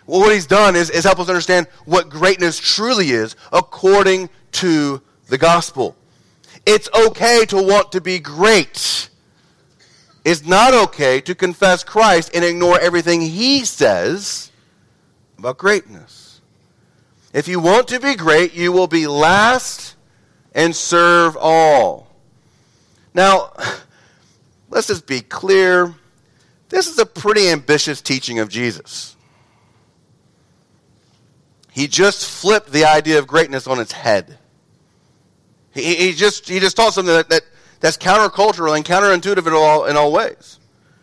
Well, what he's done is help us understand what greatness truly is according to the gospel. It's okay to want to be great. It's not okay to confess Christ and ignore everything he says about greatness. If you want to be great, you will be last and serve all. Now, let's just be clear. This is a pretty ambitious teaching of Jesus. He just flipped the idea of greatness on its head. He just taught something that's countercultural and counterintuitive in all ways.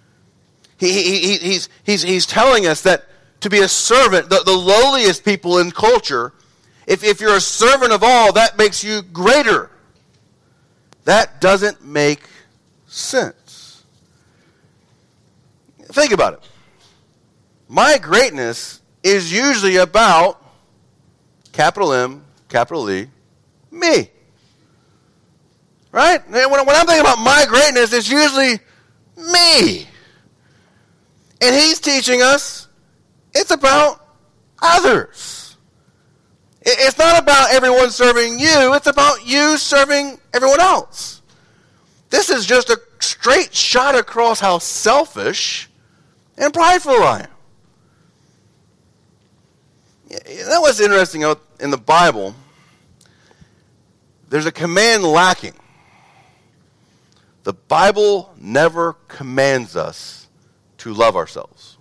He's telling us that to be a servant, the lowliest people in culture, if you're a servant of all, that makes you greater. That doesn't make sense. Think about it. My greatness is usually about capital M, capital E, me. Right? When I'm thinking about my greatness, it's usually me. And he's teaching us it's about others. It's not about everyone serving you. It's about you serving everyone else. This is just a straight shot across how selfish and prideful I am. You know what's interesting in the Bible? There's a command lacking. The Bible never commands us to love ourselves.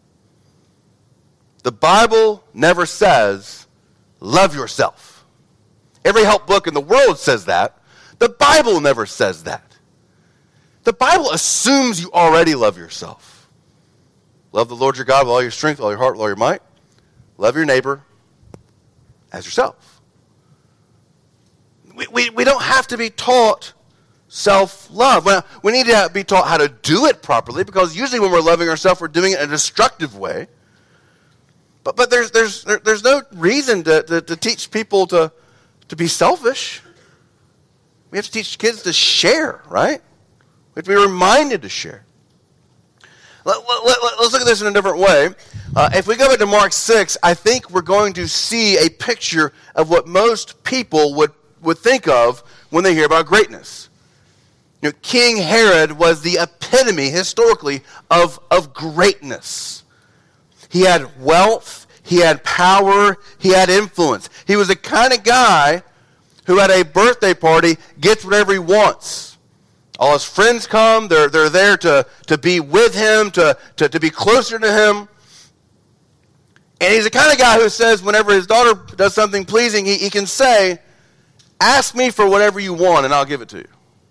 The Bible never says, love yourself. Every help book in the world says that. The Bible never says that. The Bible assumes you already love yourself. Love the Lord your God with all your strength, all your heart, with all your might. Love your neighbor as yourself. We don't have to be taught self-love. Well, we need to be taught how to do it properly, because usually when we're loving ourselves, we're doing it in a destructive way. But there's no reason to teach people to be selfish. We have to teach kids to share, right? We have to be reminded to share. Let's look at this in a different way. If we go back to Mark 6, I think we're going to see a picture of what most people would think of when they hear about greatness. You know, King Herod was the epitome, historically, of greatness. He had wealth, he had power, he had influence. He was the kind of guy who at a birthday party gets whatever he wants. All his friends come, they're there to be with him, to be closer to him. And he's the kind of guy who says whenever his daughter does something pleasing, he can say, ask me for whatever you want and I'll give it to you.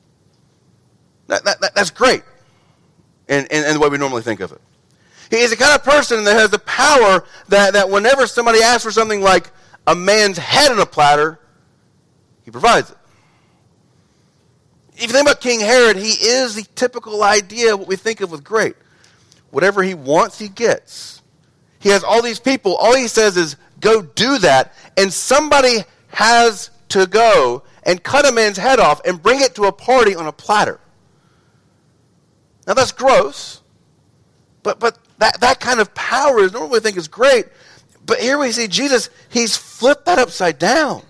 That's great in the way we normally think of it. He's the kind of person that has the power that whenever somebody asks for something like a man's head on a platter, he provides it. If you think about King Herod, he is the typical idea of what we think of with great. Whatever he wants, he gets. He has all these people. All he says is, go do that. And somebody has to go and cut a man's head off and bring it to a party on a platter. Now that's gross. But that kind of power is normally we think is great. But here we see Jesus, he's flipped that upside down.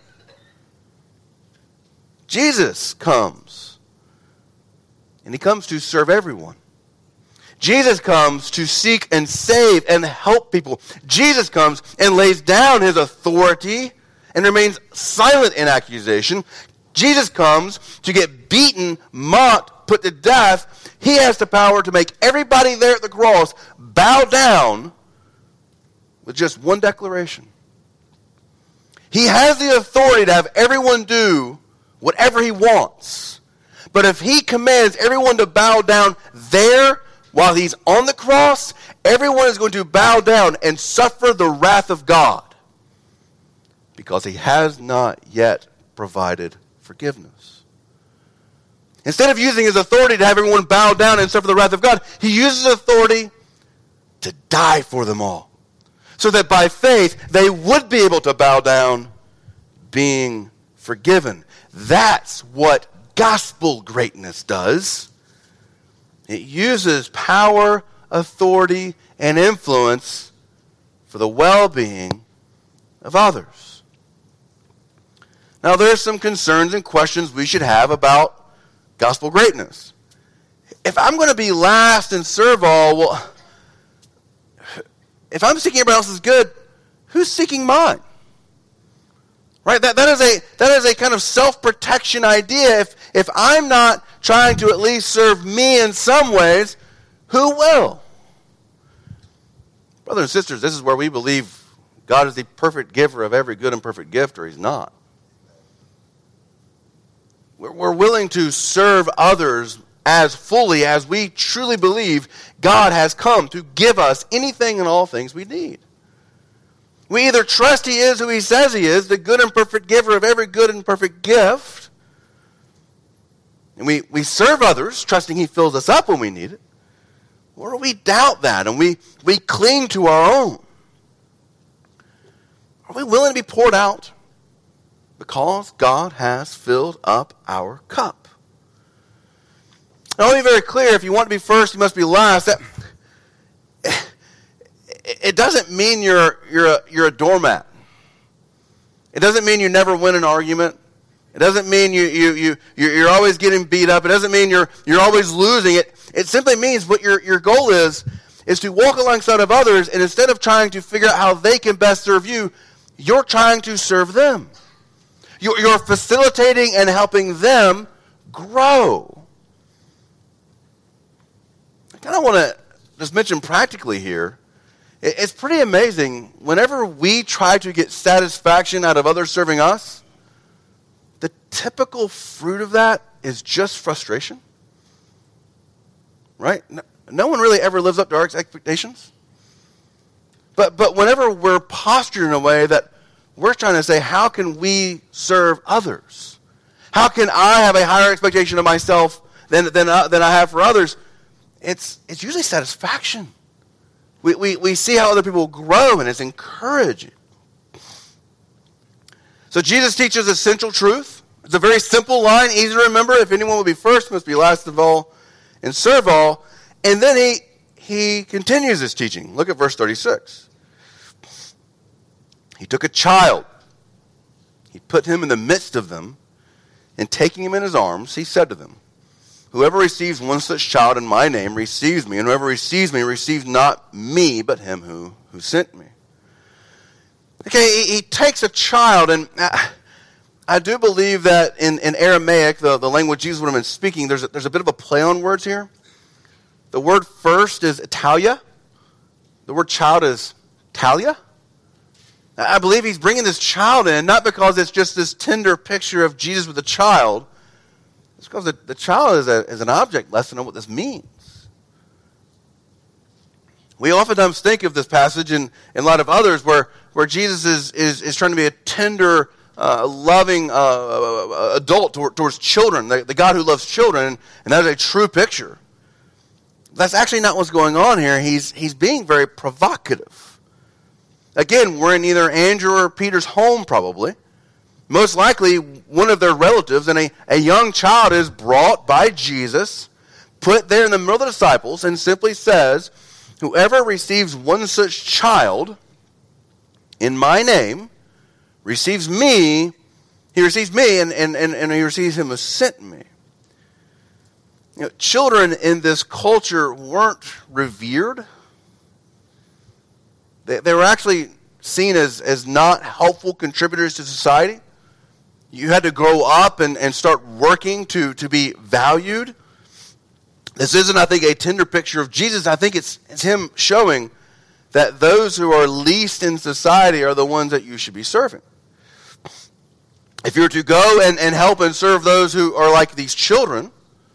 Jesus comes. And he comes to serve everyone. Jesus comes to seek and save and help people. Jesus comes and lays down his authority and remains silent in accusation. Jesus comes to get beaten, mocked, put to death. He has the power to make everybody there at the cross bow down with just one declaration. He has the authority to have everyone do whatever he wants. But if he commands everyone to bow down there while he's on the cross, everyone is going to bow down and suffer the wrath of God because he has not yet provided forgiveness. Instead of using his authority to have everyone bow down and suffer the wrath of God, he uses authority to die for them all, so that by faith they would be able to bow down, being forgiven. That's what gospel greatness does. It uses power, authority, and influence for the well-being of others. Now, there's some concerns and questions we should have about gospel greatness. If I'm going to be last and serve all, well, if I'm seeking everybody else's good, who's seeking mine? Right? That is a kind of self-protection idea. If I'm not trying to at least serve me in some ways, who will? Brothers and sisters, this is where we believe God is the perfect giver of every good and perfect gift, or he's not. We're willing to serve others as fully as we truly believe God has come to give us anything and all things we need. We either trust he is who he says he is, the good and perfect giver of every good and perfect gift, and we serve others, trusting he fills us up when we need it, or we doubt that and we cling to our own. Are we willing to be poured out because God has filled up our cup? Now, let me be very clear, if you want to be first, you must be last. It doesn't mean you're a doormat. It doesn't mean you never win an argument. It doesn't mean you're always getting beat up. It doesn't mean you're always losing. It simply means what your goal is to walk alongside of others, and instead of trying to figure out how they can best serve you, you're trying to serve them. You're facilitating and helping them grow. I kind of want to just mention practically here, it's pretty amazing. Whenever we try to get satisfaction out of others serving us, the typical fruit of that is just frustration. Right? No one really ever lives up to our expectations. But whenever we're postured in a way that we're trying to say, how can we serve others? How can I have a higher expectation of myself than I have for others? It's usually satisfaction. We see how other people grow, and it's encouraging. So Jesus teaches a central truth. It's a very simple line, easy to remember. If anyone will be first, must be last of all, and serve all. And then he continues his teaching. Look at verse 36. He took a child. He put him in the midst of them, and taking him in his arms, he said to them, whoever receives one such child in my name receives me, and whoever receives me receives not me, but him who sent me. Okay, he takes a child, and I do believe that in Aramaic, the language Jesus would have been speaking, there's a bit of a play on words here. The word first is Italia. The word child is Talia. I believe he's bringing this child in, not because it's just this tender picture of Jesus with a child. It's because the child is an object lesson of what this means. We oftentimes think of this passage in light of others where Jesus is trying to be a tender, loving adult towards children, the God who loves children, and that is a true picture. That's actually not what's going on here. He's being very provocative. Again, we're in either Andrew or Peter's home probably. Most likely, one of their relatives and a young child is brought by Jesus, put there in the middle of the disciples, and simply says, whoever receives one such child in my name receives me, he receives me, and he receives him who sent me. You know, children in this culture weren't revered. They were actually seen as not helpful contributors to society. You had to grow up and start working to be valued. This isn't, I think, a tender picture of Jesus. I think it's him showing that those who are least in society are the ones that you should be serving. If you're to go and help and serve those who are like these children,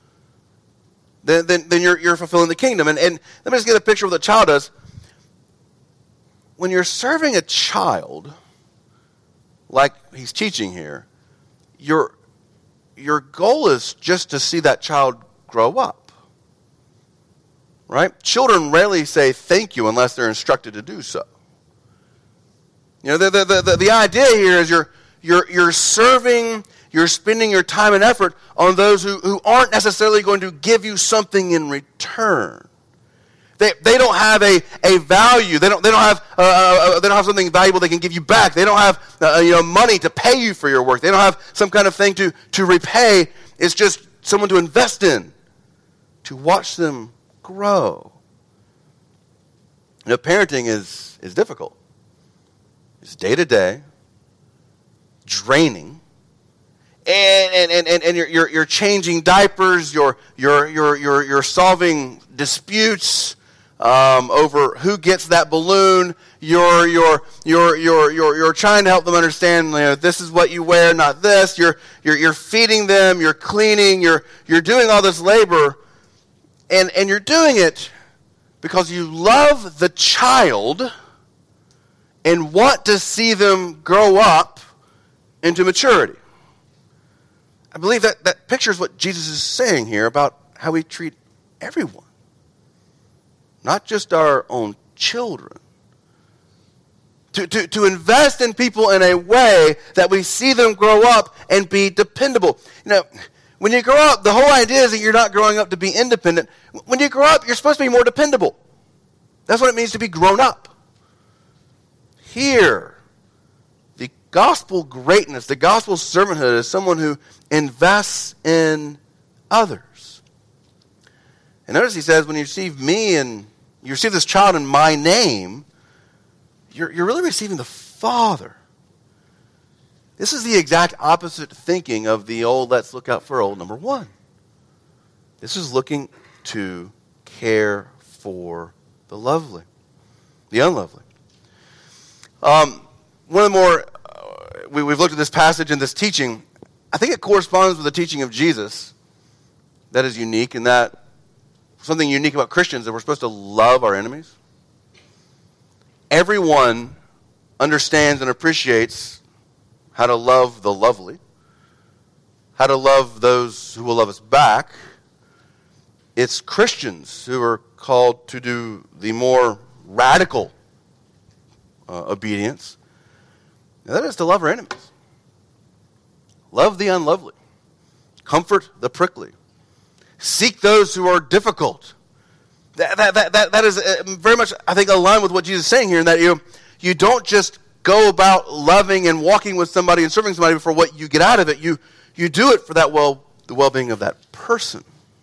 then you're fulfilling the kingdom. And let me just get a picture of what a child does. When you're serving a child, like he's teaching here, your goal is just to see that child grow up. Right? Children rarely say thank you unless they're instructed to do so. You know, the idea here is you're serving, you're spending your time and effort on those who aren't necessarily going to give you something in return. They don't have a value. They don't have something valuable they can give you back. They don't have money to pay you for your work. They don't have some kind of thing to repay. It's just someone to invest in, to watch them grow. Parenting is difficult. It's day to day, draining, and you're changing diapers. You're solving disputes over who gets that balloon. You're trying to help them understand. This is what you wear, not this. You're feeding them. You're cleaning. You're doing all this labor, and you're doing it because you love the child and want to see them grow up into maturity. I believe that pictures what Jesus is saying here about how we treat everyone, not just our own children. To invest in people in a way that we see them grow up and be dependable. When you grow up, the whole idea is that you're not growing up to be independent. When you grow up, you're supposed to be more dependable. That's what it means to be grown up. Here, the gospel greatness, the gospel servanthood is someone who invests in others. And notice he says, when you receive me and you receive this child in my name, you're really receiving the Father. This is the exact opposite thinking of the old let's look out for old number one. This is looking to care for the lovely, the unlovely. One of the more, we've looked at this passage and this teaching. I think it corresponds with the teaching of Jesus that is unique, and that something unique about Christians, that we're supposed to love our enemies. Everyone understands and appreciates how to love the lovely, how to love those who will love us back. It's Christians who are called to do the more radical obedience. And that is to love our enemies. Love the unlovely. Comfort the prickly. Seek those who are difficult. That is very much, I think, aligned with what Jesus is saying here, in that you don't just go about loving and walking with somebody and serving somebody for what you get out of it. You do it for the well-being of that person.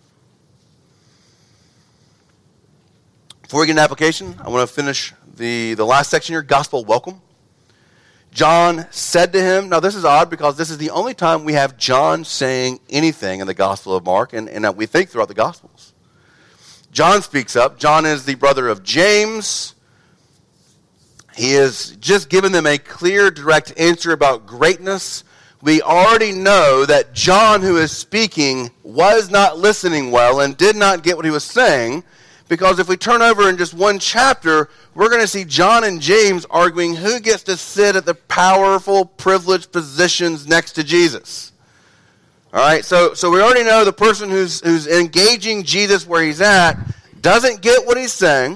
Before we get into application, I want to finish the last section here, gospel welcome. John said to him, now this is odd because this is the only time we have John saying anything in the Gospel of Mark, and that we think throughout the Gospels. John speaks up. John is the brother of James. He has just given them a clear, direct answer about greatness. We already know that John, who is speaking, was not listening well and did not get what he was saying, because if we turn over in just one chapter, we're going to see John and James arguing who gets to sit at the powerful, privileged positions next to Jesus. All right, so we already know the person who's engaging Jesus where he's at doesn't get what he's saying.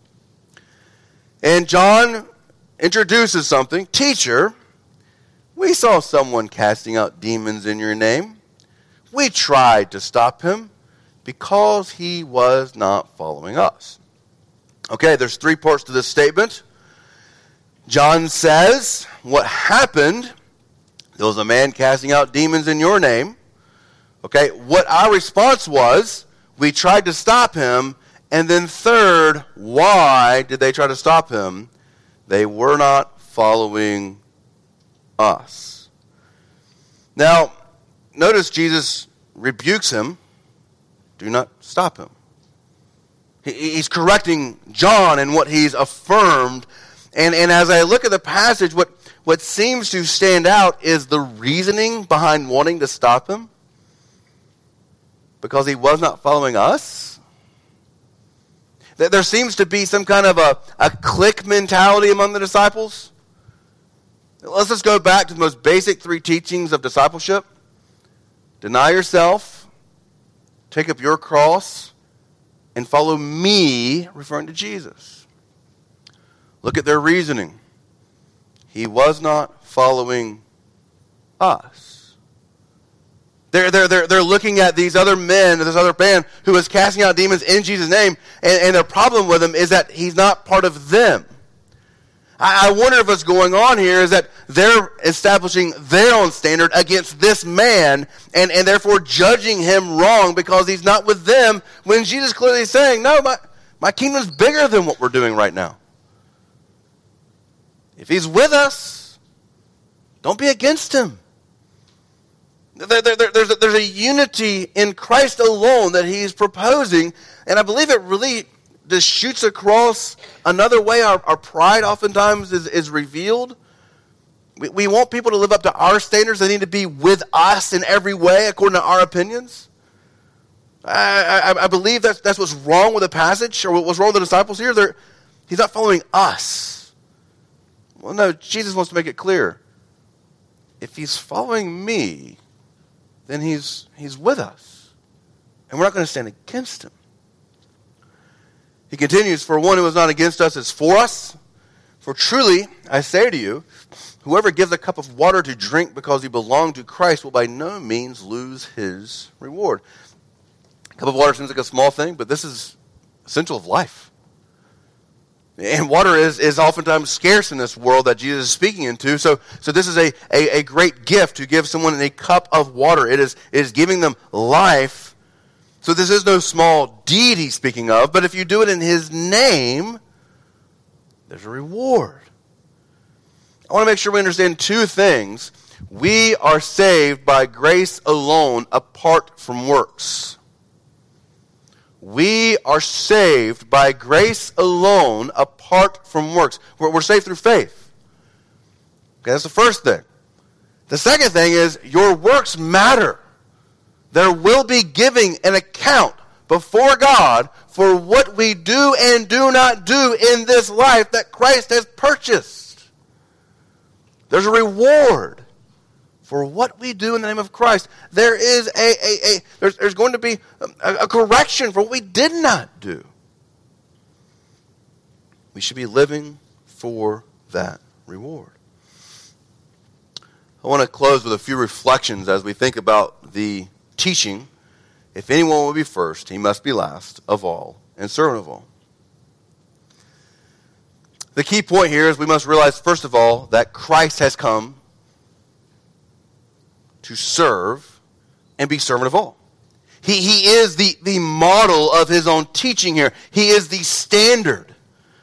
And John introduces something. Teacher, we saw someone casting out demons in your name. We tried to stop him because he was not following us. Okay, there's three parts to this statement. John says, what happened? There was a man casting out demons in your name. Okay, what our response was, we tried to stop him. And then third, why did they try to stop him? They were not following us. Now, notice Jesus rebukes him. Do not stop him. He's correcting John in what he's affirmed. And as I look at the passage, what seems to stand out is the reasoning behind wanting to stop him. Because he was not following us. There seems to be some kind of a clique mentality among the disciples. Let's just go back to the most basic three teachings of discipleship. Deny yourself, take up your cross, and follow me, referring to Jesus. Look at their reasoning. He was not following us. They're looking at these other men, this other band who was casting out demons in Jesus' name, and their problem with him is that he's not part of them. I wonder if what's going on here is that they're establishing their own standard against this man and therefore judging him wrong because he's not with them, when Jesus clearly is saying, no, my kingdom's bigger than what we're doing right now. If he's with us, don't be against him. There's a unity in Christ alone that he's proposing, and I believe it really just shoots across another way our pride oftentimes is revealed. We want people to live up to our standards. They need to be with us in every way according to our opinions. I believe that's what's wrong with the passage, or what's wrong with the disciples here. He's not following us. Well, no, Jesus wants to make it clear. If he's following me, then he's with us. And we're not going to stand against him. He continues, for one who is not against us is for us. For truly, I say to you, whoever gives a cup of water to drink because he belongs to Christ will by no means lose his reward. A cup of water seems like a small thing, but this is essential of life. And water is oftentimes scarce in this world that Jesus is speaking into. So this is a great gift to give someone a cup of water. It is giving them life. So this is no small deed he's speaking of, but if you do it in his name, there's a reward. I want to make sure we understand two things. We are saved by grace alone, apart from works. We are saved by grace alone, apart from works. We're saved through faith. Okay, that's the first thing. The second thing is your works matter. There will be giving an account before God for what we do and do not do in this life that Christ has purchased. There's a reward for what we do in the name of Christ. There is there's going to be a correction for what we did not do. We should be living for that reward. I want to close with a few reflections as we think about the teaching. If anyone will be first, he must be last of all and servant of all. The key point here is we must realize, first of all, that Christ has come to serve and be servant of all. He is the model of his own teaching here. He is the standard.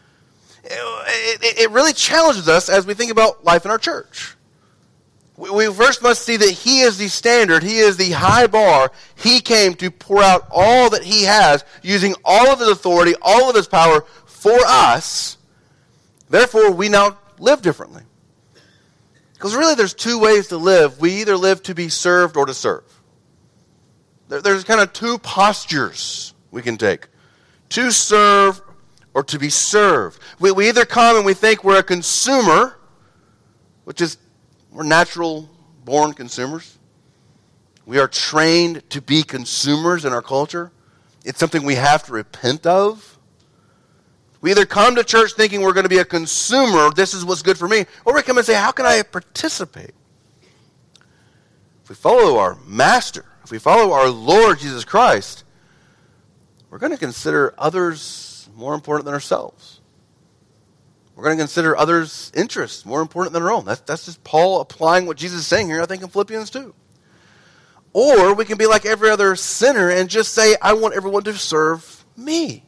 It really challenges us as we think about life in our church. We first must see that he is the standard. He is the high bar. He came to pour out all that he has, using all of his authority, all of his power for us. Therefore, we now live differently. Because really there's two ways to live. We either live to be served or to serve. There's kind of two postures we can take. To serve or to be served. We either come and we think we're a consumer, which is we're natural-born consumers. We are trained to be consumers in our culture. It's something we have to repent of. We either come to church thinking we're going to be a consumer, this is what's good for me, or we come and say, how can I participate? If we follow our Master, if we follow our Lord Jesus Christ, we're going to consider others more important than ourselves. We're going to consider others' interests more important than our own. That's just Paul applying what Jesus is saying here, I think, in Philippians 2. Or we can be like every other sinner and just say, I want everyone to serve me.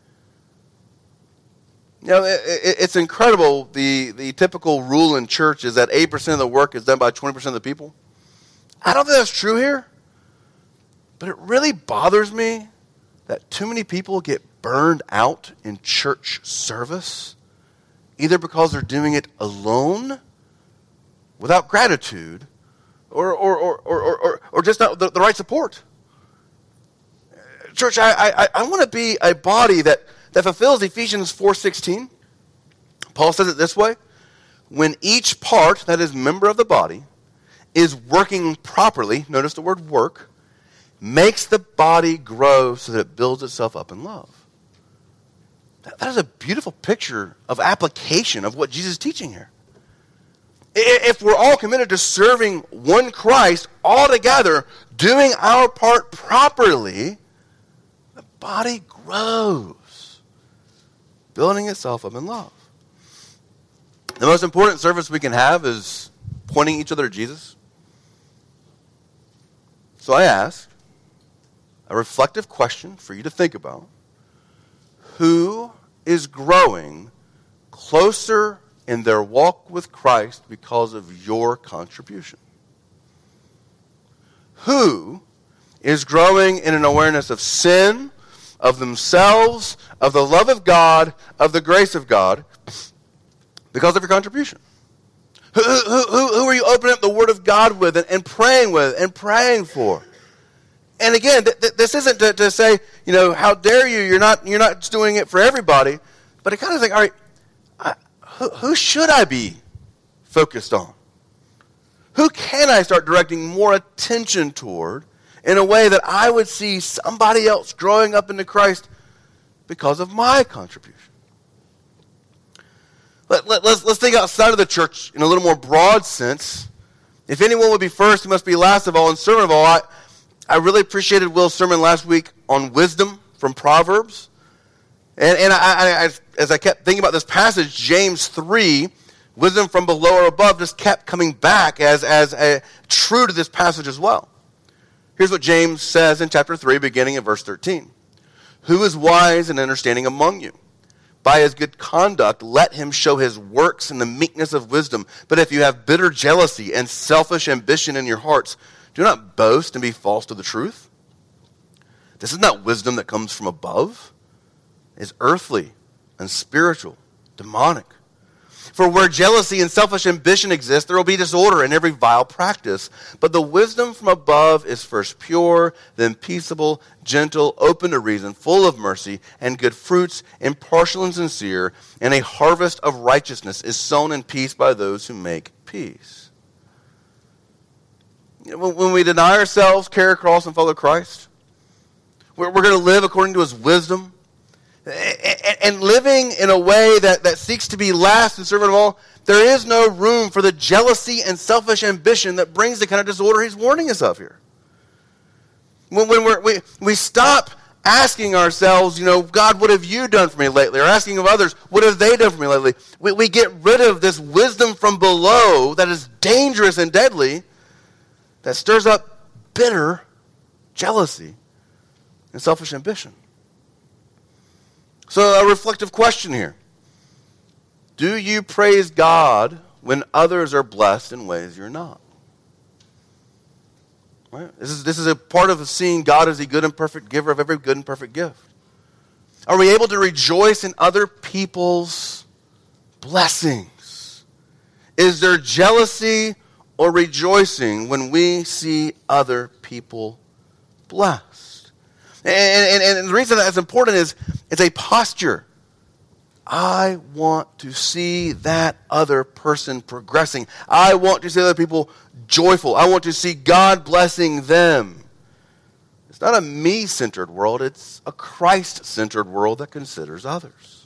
You know, it's incredible. The typical rule in church is that 80% of the work is done by 20% of the people. I don't think that's true here. But it really bothers me that too many people get burned out in church service, either because they're doing it alone, without gratitude, or just not the right support. Church, I want to be a body that fulfills Ephesians 4:16. Paul says it this way: when each part, that is member of the body, is working properly, notice the word work, makes the body grow so that it builds itself up in love. That is a beautiful picture of application of what Jesus is teaching here. If we're all committed to serving one Christ all together, doing our part properly, the body grows, building itself up in love. The most important service we can have is pointing each other to Jesus. So I ask a reflective question for you to think about. Who is growing closer in their walk with Christ because of your contribution? Who is growing in an awareness of sin, of themselves, of the love of God, of the grace of God, because of your contribution? Who are you opening up the Word of God with and praying for? And again, this isn't to say, how dare you? You're not just doing it for everybody. But it kind of is like, all right, who should I be focused on? Who can I start directing more attention toward in a way that I would see somebody else growing up into Christ because of my contribution? Let's think outside of the church in a little more broad sense. If anyone would be first, he must be last of all and servant of all. I really appreciated Will's sermon last week on wisdom from Proverbs. And I, as I kept thinking about this passage, James 3, wisdom from below or above, just kept coming back as true to this passage as well. Here's what James says in chapter 3, beginning at verse 13. Who is wise and understanding among you? By his good conduct, let him show his works in the meekness of wisdom. But if you have bitter jealousy and selfish ambition in your hearts, do not boast and be false to the truth. This is not wisdom that comes from above. It is earthly and spiritual, demonic. For where jealousy and selfish ambition exist, there will be disorder and every vile practice. But the wisdom from above is first pure, then peaceable, gentle, open to reason, full of mercy and good fruits, impartial and sincere, and a harvest of righteousness is sown in peace by those who make peace. When we deny ourselves, carry a cross, and follow Christ, we're going to live according to his wisdom. And living in a way that seeks to be last and servant of all, there is no room for the jealousy and selfish ambition that brings the kind of disorder he's warning us of here. When we stop asking ourselves, God, what have you done for me lately? Or asking of others, what have they done for me lately? We get rid of this wisdom from below that is dangerous and deadly, that stirs up bitter jealousy and selfish ambition. So a reflective question here. Do you praise God when others are blessed in ways you're not? Right? This is a part of seeing God as the good and perfect giver of every good and perfect gift. Are we able to rejoice in other people's blessings? Is there jealousy or rejoicing when we see other people blessed? And the reason that's important is it's a posture. I want to see that other person progressing. I want to see other people joyful. I want to see God blessing them. It's not a me-centered world. It's a Christ-centered world that considers others.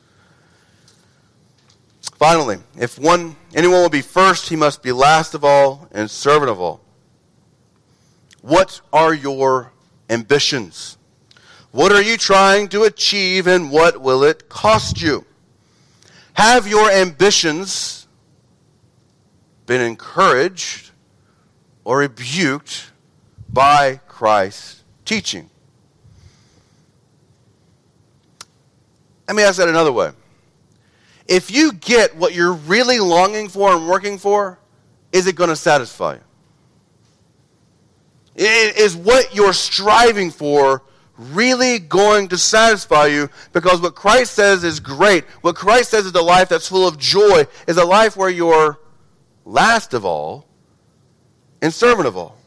Finally, if anyone will be first, he must be last of all and servant of all. What are your ambitions? What are you trying to achieve, and what will it cost you? Have your ambitions been encouraged or rebuked by Christ's teaching? Let me ask that another way. If you get what you're really longing for and working for, is it going to satisfy you? Is what you're striving for really going to satisfy you? Because what Christ says is great. What Christ says is a life that's full of joy, is a life where you're last of all and servant of all.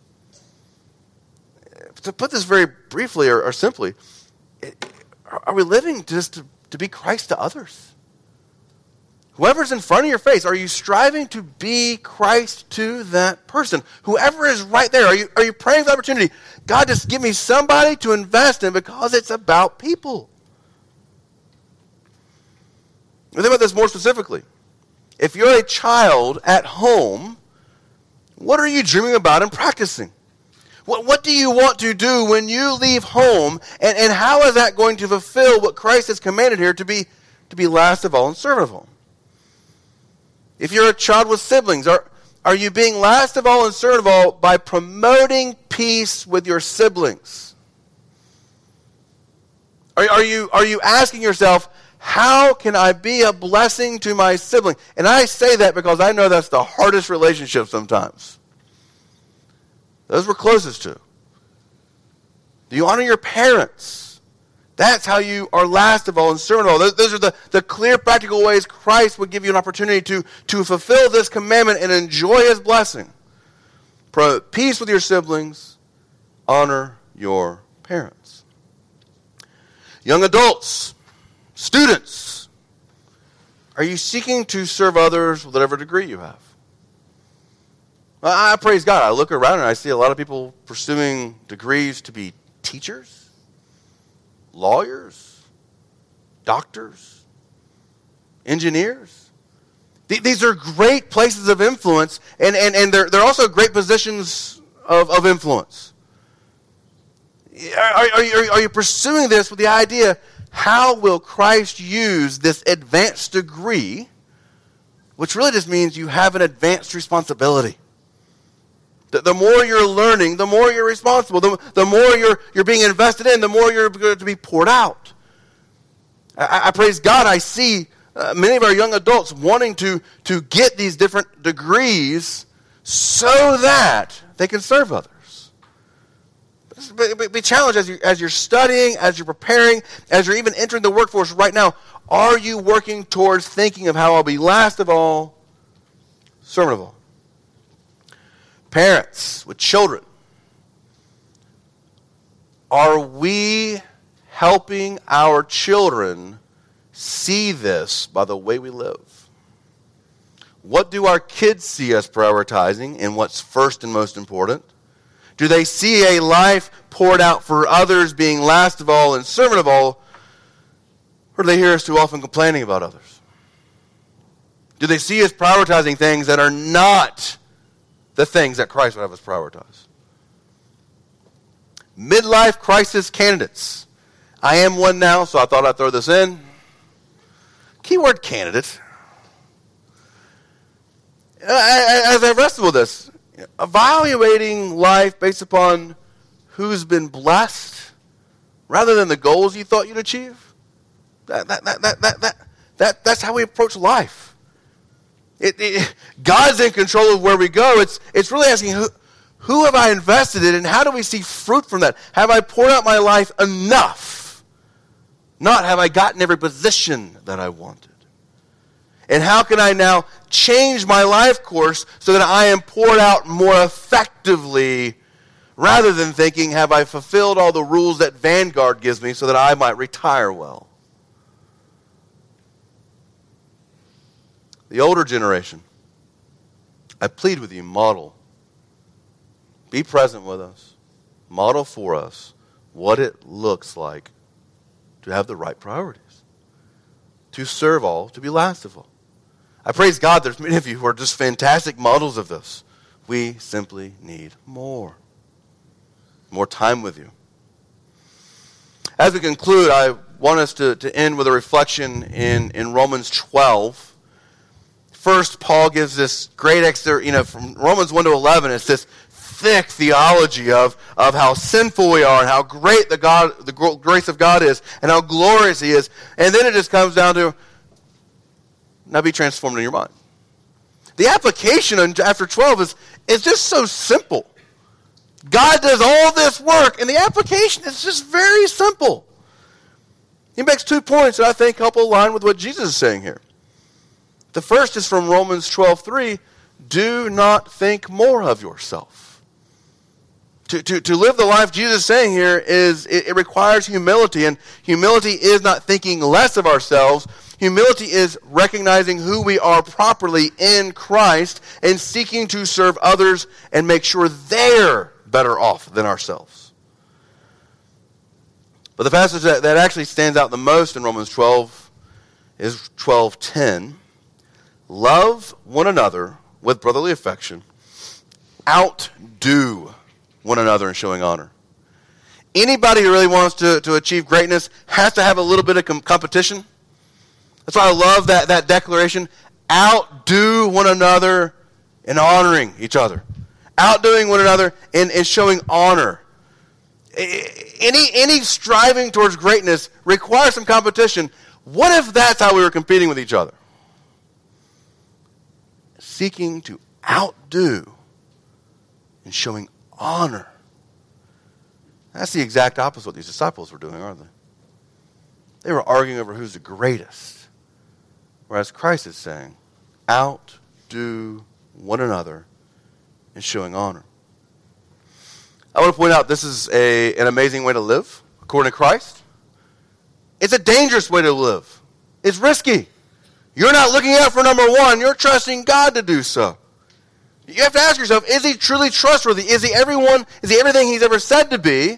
To put this very briefly or simply, are we living just to be Christ to others? Whoever's in front of your face, are you striving to be Christ to that person? Whoever is right there, are you praying for the opportunity? God, just give me somebody to invest in because it's about people. Think about this more specifically. If you're a child at home, what are you dreaming about and practicing? What do you want to do when you leave home? And how is that going to fulfill what Christ has commanded here to be last of all and servant of all? If you're a child with siblings, are you being last of all and servant of all by promoting peace with your siblings? Are you asking yourself, how can I be a blessing to my sibling? And I say that because I know that's the hardest relationship sometimes. Those we're closest to. Do you honor your parents? That's how you are last of all and servant of all. Those are the clear, practical ways Christ would give you an opportunity to fulfill this commandment and enjoy his blessing. Peace with your siblings. Honor your parents. Young adults, students, are you seeking to serve others with whatever degree you have? I praise God. I look around and I see a lot of people pursuing degrees to be teachers, lawyers, doctors, engineers. These are great places of influence, and they're also great positions of influence. Are you pursuing this with the idea, how will Christ use this advanced degree, which really just means you have an advanced responsibility? The more you're learning, the more you're responsible. The more you're being invested in, the more you're going to be poured out. I praise God, I see many of our young adults wanting to get these different degrees so that they can serve others. Be challenged as you're studying, as you're preparing, as you're even entering the workforce right now. Are you working towards thinking of how I'll be last of all, servant of all? Parents with children, are we helping our children see this by the way we live? What do our kids see us prioritizing and what's first and most important? Do they see a life poured out for others being last of all and servant of all? Or do they hear us too often complaining about others? Do they see us prioritizing things that are not the things that Christ would have us prioritize? Midlife crisis candidates. I am one now, so I thought I'd throw this in. Keyword candidate. As I wrestle with this, evaluating life based upon who's been blessed rather than the goals you thought you'd achieve. That's how we approach life. God's in control of where we go. It's really asking, who have I invested in and how do we see fruit from that? Have I poured out my life enough? Not have I gotten every position that I wanted. And how can I now change my life course so that I am poured out more effectively rather than thinking, have I fulfilled all the rules that Vanguard gives me so that I might retire well? The older generation, I plead with you, model. Be present with us. Model for us what it looks like to have the right priorities. To serve all, to be last of all. I praise God there's many of you who are just fantastic models of this. We simply need more. More time with you. As we conclude, I want us to end with a reflection in Romans 12. First, Paul gives this great excerpt, from Romans 1 to 11. It's this thick theology of how sinful we are and how great the grace of God is and how glorious he is. And then it just comes down to, now be transformed in your mind. The application after 12 is just so simple. God does all this work, and the application is just very simple. He makes 2 points that I think help align with what Jesus is saying here. The first is from Romans 12:3. Do not think more of yourself. To live the life Jesus is saying here is it requires humility, and humility is not thinking less of ourselves. Humility is recognizing who we are properly in Christ and seeking to serve others and make sure they're better off than ourselves. But the passage that actually stands out the most in Romans 12 is 12:10. love one another with brotherly affection, outdo one another in showing honor. Anybody who really wants to achieve greatness has to have a little bit of competition. That's why I love that declaration. Outdo one another in honoring each other. Outdoing one another in showing honor. Any striving towards greatness requires some competition. What if that's how we were competing with each other? Seeking to outdo and showing honor. That's the exact opposite of what these disciples were doing, aren't they? They were arguing over who's the greatest. Whereas Christ is saying, outdo one another in showing honor. I want to point out this is an amazing way to live, according to Christ. It's a dangerous way to live. It's risky. You're not looking out for number one. You're trusting God to do so. You have to ask yourself, is he truly trustworthy? Is he everything he's ever said to be?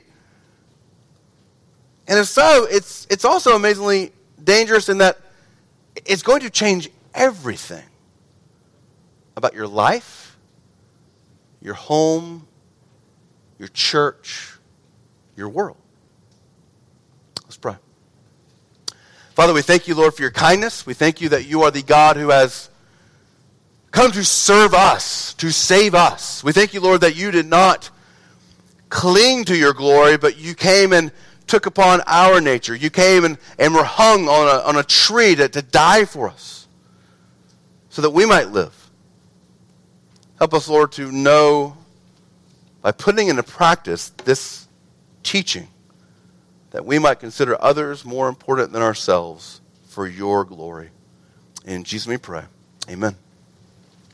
And if so, it's also amazingly dangerous in that it's going to change everything about your life, your home, your church, your world. Let's pray. Father, we thank you, Lord, for your kindness. We thank you that you are the God who has come to serve us, to save us. We thank you, Lord, that you did not cling to your glory, but you came and took upon our nature. You came and were hung on a tree to die for us so that we might live. Help us, Lord, to know by putting into practice this teaching that we might consider others more important than ourselves for your glory. In Jesus we pray. Amen.